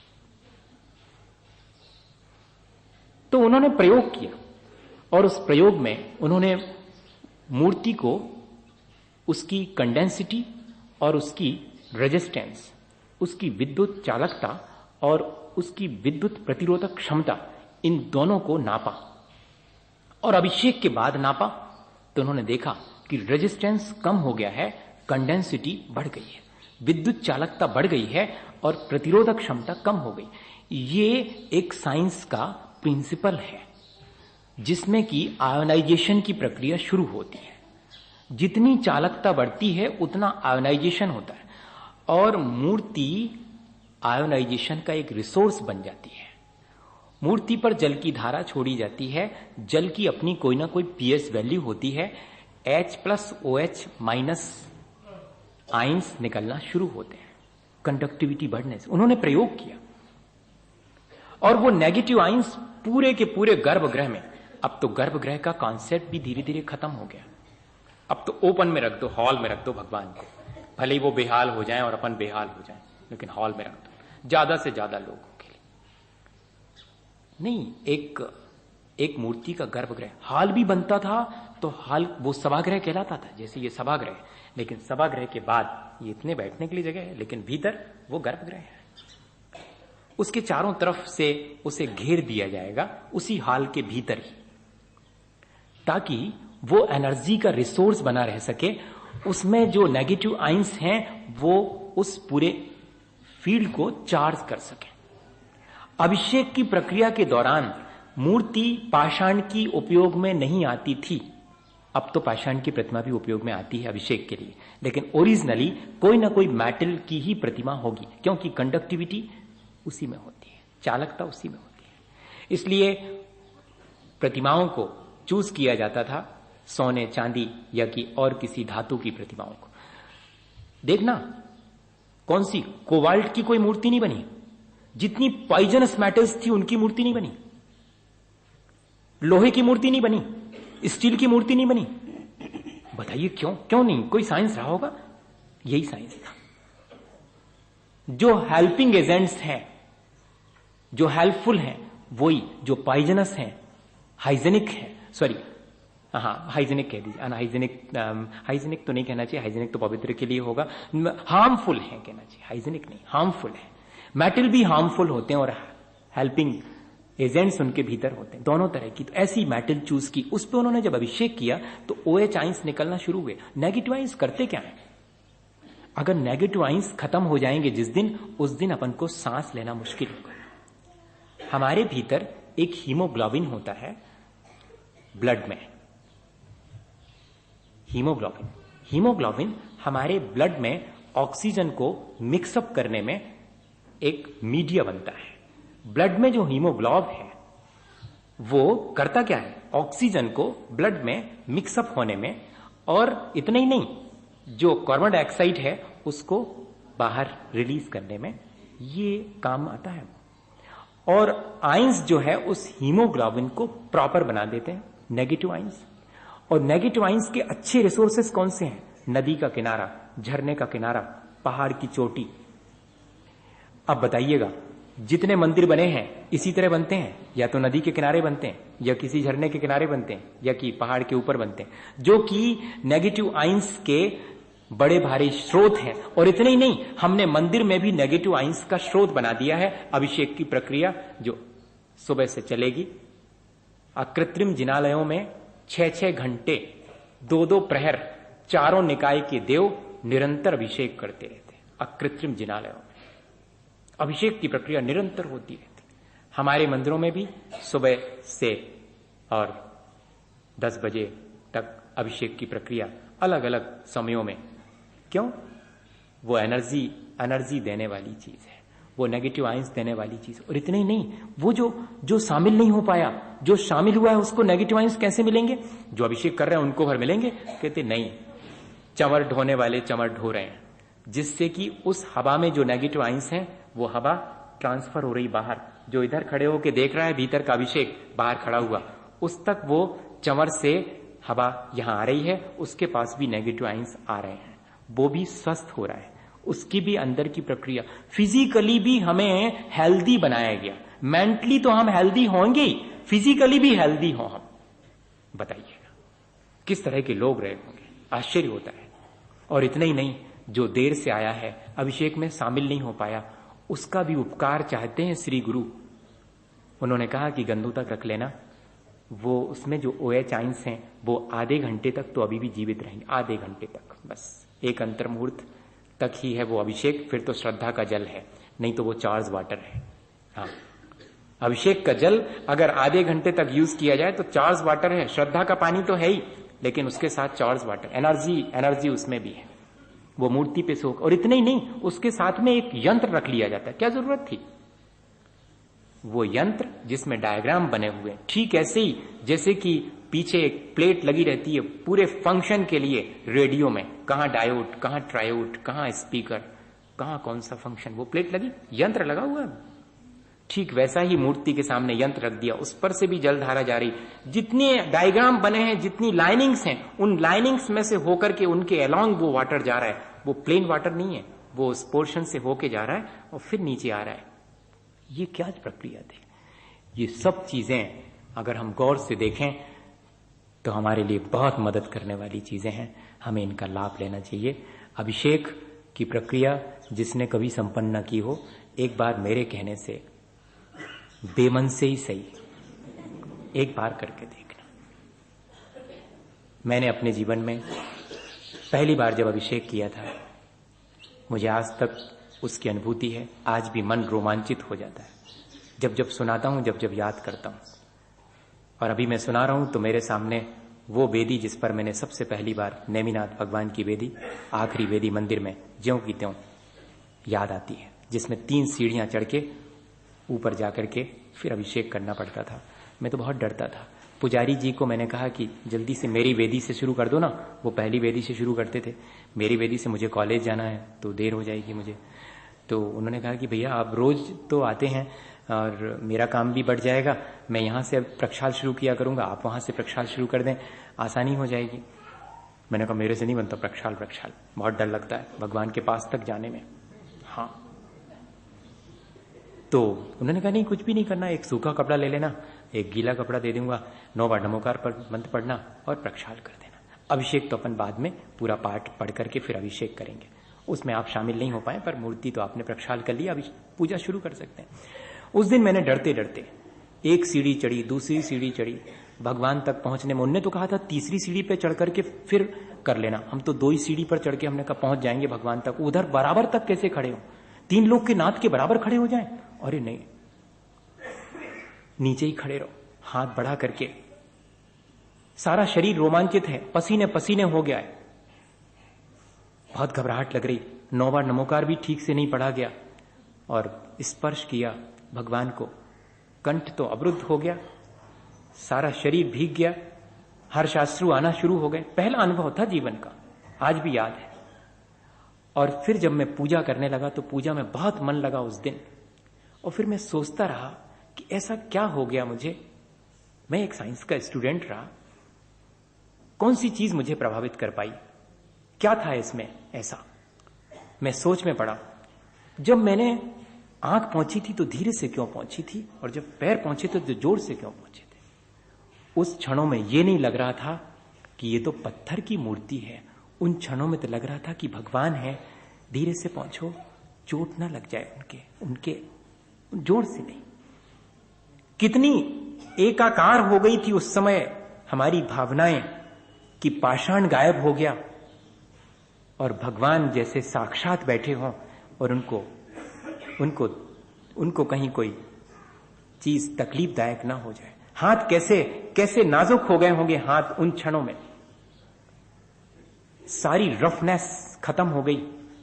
तो उन्होंने प्रयोग किया, और उस प्रयोग में उन्होंने मूर्ति को उसकी कंडेंसिटी और उसकी रेजिस्टेंस, उसकी विद्युत चालकता और उसकी विद्युत प्रतिरोधक क्षमता, इन दोनों को नापा। और अभिषेक के बाद नापा तो उन्होंने देखा कि रेजिस्टेंस कम हो गया है, कंडेंसिटी बढ़ गई है, विद्युत चालकता बढ़ गई है, और प्रतिरोधक क्षमता कम हो गई। ये एक साइंस का प्रिंसिपल है जिसमें कि आयोनाइजेशन की प्रक्रिया शुरू होती है। जितनी चालकता बढ़ती है उतना आयोनाइजेशन होता है, और मूर्ति आयोनाइजेशन का एक रिसोर्स बन जाती है। मूर्ति पर जल की धारा छोड़ी जाती है, जल की अपनी कोई ना कोई पीएस वैल्यू होती है, H plus O H minus ions निकलना शुरू होते हैं कंडक्टिविटी बढ़ने से। उन्होंने प्रयोग किया, और वो नेगेटिव आइंस पूरे के पूरे गर्भगृह में, अब तो गर्भगृह का कॉन्सेप्ट भी धीरे धीरे खत्म हो गया। अब तो ओपन में रख दो, हॉल में रख दो भगवान को, भले ही वो बेहाल हो जाएं और अपन बेहाल हो जाएं, लेकिन हॉल में रख दो ज्यादा से ज्यादा लोगों के लिए। नहीं, एक एक मूर्ति का गर्भगृह, हाल भी बनता था तो हाल वो सभागृह कहलाता था, जैसे ये सभागृह, लेकिन सभागृह के बाद ये इतने बैठने के लिए जगह है, लेकिन भीतर वो गर्भगृह है। उसके चारों तरफ से उसे घेर दिया जाएगा उसी हाल के भीतर ही, ताकि वो एनर्जी का रिसोर्स बना रह सके। उसमें जो नेगेटिव आइंस हैं वो उस पूरे फील्ड को चार्ज कर सके। अभिषेक की प्रक्रिया के दौरान मूर्ति पाषाण की उपयोग में नहीं आती थी। अब तो पाषाण की प्रतिमा भी उपयोग में आती है अभिषेक के लिए, लेकिन ओरिजिनली कोई ना कोई मेटल की ही प्रतिमा होगी, क्योंकि कंडक्टिविटी उसी में होती है, चालकता उसी में होती है। इसलिए प्रतिमाओं को चूज किया जाता था सोने, चांदी या कि और किसी धातु की प्रतिमाओं को। देखना, कौन सी कोबाल्ट की कोई मूर्ति नहीं बनी, जितनी पॉइजनस मेटल्स थी उनकी मूर्ति नहीं बनी, लोहे की मूर्ति नहीं बनी, स्टील की मूर्ति नहीं बनी। बताइए क्यों? क्यों नहीं? कोई साइंस रहा होगा। यही साइंस था। जो हेल्पिंग एजेंट्स हैं, जो हेल्पफुल हैं, वही जो पॉइजनस हैं, हाइजेनिक है, सॉरी हाँ हाइजेनिक कह दीजिए, अनहाइजेनिक, हाइजेनिक तो नहीं कहना चाहिए, हाइजेनिक तो पवित्र के लिए होगा, हार्मफुल है कहना चाहिए, हाइजेनिक नहीं, हार्मफुल है। मेटल भी हार्मफुल होते हैं और हेल्पिंग एजेंट्स उनके भीतर होते हैं, दोनों तरह की। तो ऐसी मेटल चूज की, उस पर उन्होंने जब अभिषेक किया तो ओएच आइंस निकलना शुरू हुए। नेगेटिव आइंस करते क्या है? अगर नेगेटिव आइंस खत्म हो जाएंगे जिस दिन, उस दिन अपन को सांस लेना मुश्किल होगा। हमारे भीतर एक हीमोग्लोबिन होता है ब्लड में, हीमोग्लोबिन हीमोग्लोबिन हमारे ब्लड में ऑक्सीजन को मिक्सअप करने में एक मीडिया बनता है। ब्लड में जो हीमोग्लोब है वो करता क्या है? ऑक्सीजन को ब्लड में मिक्सअप होने में, और इतना ही नहीं, जो कार्बन डाइऑक्साइड है उसको बाहर रिलीज करने में ये काम आता है। और आइंस जो है उस हीमोग्लोबिन को प्रॉपर बना देते हैं, नेगेटिव आइंस। और नेगेटिव आइंस के अच्छे रिसोर्सेस कौन से हैं? नदी का किनारा, झरने का किनारा, पहाड़ की चोटी। अब बताइएगा, जितने मंदिर बने हैं इसी तरह बनते हैं, या तो नदी के किनारे बनते हैं, या किसी झरने के किनारे बनते हैं, या कि पहाड़ के ऊपर बनते हैं, जो कि नेगेटिव आइंस के बड़े भारी स्रोत हैं। और इतने ही नहीं, हमने मंदिर में भी नेगेटिव आइंस का स्रोत बना दिया है। अभिषेक की प्रक्रिया जो सुबह से चलेगी, अकृत्रिम जिनालयों में छह छह घंटे, दो दो प्रहर, चारों निकाय के देव निरंतर अभिषेक करते रहते हैं। अकृत्रिम जिनालयों में अभिषेक की प्रक्रिया निरंतर होती रहती। हमारे मंदिरों में भी सुबह से और दस बजे तक अभिषेक की प्रक्रिया अलग अलग समयों में। क्यों? वो एनर्जी एनर्जी देने वाली चीज है, वो नेगेटिव आयंस देने वाली चीज। और इतना ही नहीं, वो जो जो शामिल नहीं हो पाया, जो शामिल हुआ है उसको नेगेटिव आयंस कैसे मिलेंगे? जो अभिषेक कर रहे हैं उनको भर मिलेंगे? कहते नहीं, चंवर ढोने वाले चंवर ढो रहे हैं, जिससे कि उस हवा में जो नेगेटिव आयंस हैं वो हवा ट्रांसफर हो रही बाहर। जो इधर खड़े होके देख रहा है भीतर का अभिषेक बाहर खड़ा हुआ, उस तक वो चंवर से हवा यहां आ रही है, उसके पास भी नेगेटिव आयंस आ रहे हैं, वो भी स्वस्थ हो रहा है। उसकी भी अंदर की प्रक्रिया, फिजिकली भी हमें हेल्दी बनाया गया। मेंटली तो हम हेल्दी होंगे ही, फिजिकली भी हेल्दी हो हम। बताइएगा किस तरह के लोग रहे होंगे, आश्चर्य होता है। और इतना ही नहीं, जो देर से आया है, अभिषेक में शामिल नहीं हो पाया, उसका भी उपकार चाहते हैं श्री गुरु। उन्होंने कहा कि गंदू तक रख लेना, वो उसमें जो ओएच आयंस हैं वो आधे घंटे तक तो अभी भी जीवित रहेंगे, आधे घंटे तक, बस एक अंतर मुहूर्त तक ही है वो अभिषेक। फिर तो श्रद्धा का जल है, नहीं तो वो चार्ज वाटर है। हाँ, अभिषेक का जल अगर आधे घंटे तक यूज किया जाए तो चार्ज वाटर है। श्रद्धा का पानी तो है ही, लेकिन उसके साथ चार्ज वाटर, एनर्जी एनर्जी उसमें भी है, वो मूर्ति पे सोख। और इतना ही नहीं, उसके साथ में एक यंत्र रख लिया जाता है। क्या जरूरत थी? वो यंत्र जिसमें डायग्राम बने हुए हैं, ठीक ऐसे ही जैसे कि पीछे एक प्लेट लगी रहती है पूरे फंक्शन के लिए रेडियो में, कहां डायोड, कहां ट्रायोड, कहां स्पीकर, कहां कौन सा फंक्शन, वो प्लेट लगी, यंत्र लगा हुआ है। ठीक वैसा ही मूर्ति के सामने यंत्र रख दिया, उस पर से भी जल धारा जा रही। जितने डायग्राम बने हैं, जितनी लाइनिंग्स हैं, उन लाइनिंग्स में से होकर के उनके अलोंग वो वाटर जा रहा है। वो प्लेन वाटर नहीं है, वो उस पोर्शन से होके जा रहा है और फिर नीचे आ रहा है। ये क्या प्रक्रिया थी? ये सब चीजें अगर हम गौर से देखें तो हमारे लिए बहुत मदद करने वाली चीजें हैं, हमें इनका लाभ लेना चाहिए। अभिषेक की प्रक्रिया जिसने कभी संपन्न न की हो, एक बार मेरे कहने से, बेमन से ही सही, एक बार करके देखना। मैंने अपने जीवन में पहली बार जब अभिषेक किया था, मुझे आज तक उसकी अनुभूति है, आज भी मन रोमांचित हो जाता है जब जब सुनाता हूं, जब जब याद करता हूं। और अभी मैं सुना रहा हूं तो मेरे सामने वो वेदी जिस पर मैंने सबसे पहली बार, नेमिनाथ भगवान की वेदी, आखिरी वेदी मंदिर में ज्यों की त्यों याद आती है, जिसमें तीन सीढ़ियां चढ़ के ऊपर जाकर के फिर अभिषेक करना पड़ता था। मैं तो बहुत डरता था। पुजारी जी को मैंने कहा कि जल्दी से मेरी वेदी से शुरू कर दो ना, वो पहली वेदी से शुरू करते थे। मेरी वेदी से मुझे कॉलेज जाना है तो देर हो जाएगी मुझे। तो उन्होंने कहा कि भैया आप रोज तो आते हैं और मेरा काम भी बढ़ जाएगा, मैं यहाँ से प्रक्षाल शुरू किया करूंगा, आप वहां से प्रक्षाल शुरू कर दें, आसानी हो जाएगी। मैंने कहा मेरे से नहीं बनता प्रक्षाल प्रक्षाल, बहुत डर लगता है भगवान के पास तक जाने में। हाँ, तो उन्होंने कहा नहीं, कुछ भी नहीं करना, एक सूखा कपड़ा ले लेना, एक गीला कपड़ा दे दूंगा, नौ बार नमोकार पर मंत्र पढ़ना और प्रक्षाल कर देना। अभिषेक तो अपन बाद में पूरा पाठ पढ़ करके फिर अभिषेक करेंगे, उसमें आप शामिल नहीं हो पाए, पर मूर्ति तो आपने प्रक्षाल कर लिया, अभी पूजा शुरू कर सकते हैं। उस दिन मैंने डरते डरते एक सीढ़ी चढ़ी, दूसरी सीढ़ी चढ़ी, भगवान तक पहुंचने में उनने तो कहा था तीसरी सीढ़ी पे चढ़ करके फिर कर लेना। हम तो दो ही सीढ़ी पर चढ़ के हमने कहा पहुंच जाएंगे भगवान तक। उधर बराबर तक कैसे खड़े हो, तीन लोग के नाथ के बराबर खड़े हो जाएं? अरे नहीं, नीचे ही खड़े रहो, हाथ बढ़ा करके। सारा शरीर रोमांचित है, पसीने पसीने हो गया है, बहुत घबराहट लग रही। नौ बार नमोकार भी ठीक से नहीं पढ़ा गया और स्पर्श किया भगवान को, कंठ तो अवरुद्ध हो गया, सारा शरीर भीग गया, हर्षाश्रु आना शुरू हो गए। पहला अनुभव था जीवन का, आज भी याद है। और फिर जब मैं पूजा करने लगा तो पूजा में बहुत मन लगा उस दिन। और फिर मैं सोचता रहा कि ऐसा क्या हो गया मुझे, मैं एक साइंस का स्टूडेंट रहा, कौन सी चीज मुझे प्रभावित कर पाई, क्या था इसमें ऐसा। मैं सोच में पड़ा। जब मैंने आंख पहुंची थी तो धीरे से क्यों पहुंची थी, और जब पैर पहुंचे थे तो जोर से क्यों पहुंचे थे। उस क्षणों में यह नहीं लग रहा था कि ये तो पत्थर की मूर्ति है, उन क्षणों में तो लग रहा था कि भगवान है, धीरे से पहुंचो, चोट ना लग जाए उनके उनके जोर से नहीं। कितनी एकाकार हो गई थी उस समय हमारी भावनाएं कि पाषाण गायब हो गया और भगवान जैसे साक्षात बैठे हों और उनको उनको उनको कहीं कोई चीज तकलीफदायक ना हो जाए। हाथ कैसे कैसे नाजुक हो गए होंगे हाथ उन क्षणों में, सारी रफनेस खत्म हो गई,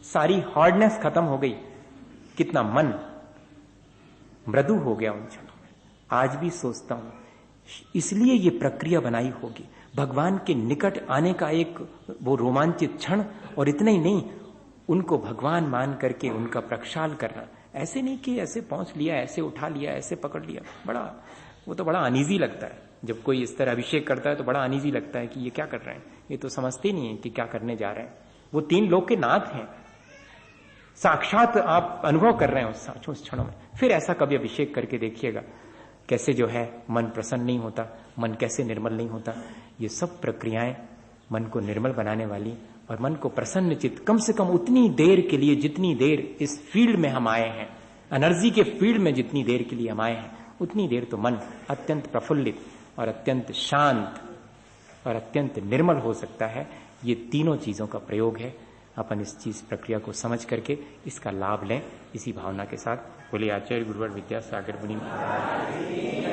सारी हार्डनेस खत्म हो गई, कितना मन मृदु हो गया उन क्षणों में। आज भी सोचता हूं, इसलिए ये प्रक्रिया बनाई होगी भगवान के निकट आने का, एक वो रोमांचित क्षण, और इतना ही नहीं, उनको भगवान मान करके उनका प्रक्षाल करना। ऐसे नहीं कि ऐसे पहुंच लिया, ऐसे उठा लिया, ऐसे पकड़ लिया, बड़ा वो तो बड़ा अनईजी लगता है। जब कोई इस तरह अभिषेक करता है तो बड़ा अनईजी लगता है कि ये क्या कर रहे हैं, ये तो समझते नहीं है कि क्या करने जा रहे हैं। वो तीन लोक के नाथ हैं, साक्षात आप अनुभव कर रहे हैं उस उस क्षणों में। फिर ऐसा कभी अभिषेक करके देखिएगा कैसे जो है मन प्रसन्न नहीं होता, मन कैसे निर्मल नहीं होता। ये सब प्रक्रियाएं मन को निर्मल बनाने वाली और मन को प्रसन्न चित्त, कम से कम उतनी देर के लिए जितनी देर इस फील्ड में हम आए हैं, एनर्जी के फील्ड में जितनी देर के लिए हम आए हैं, उतनी देर तो मन अत्यंत प्रफुल्लित और अत्यंत शांत और अत्यंत निर्मल हो सकता है। ये तीनों चीजों का प्रयोग है। अपन इस चीज प्रक्रिया को समझ करके इसका लाभ लें, इसी भावना के साथ। बोलिए आचार्य गुरुवर विद्यासागर मुनि।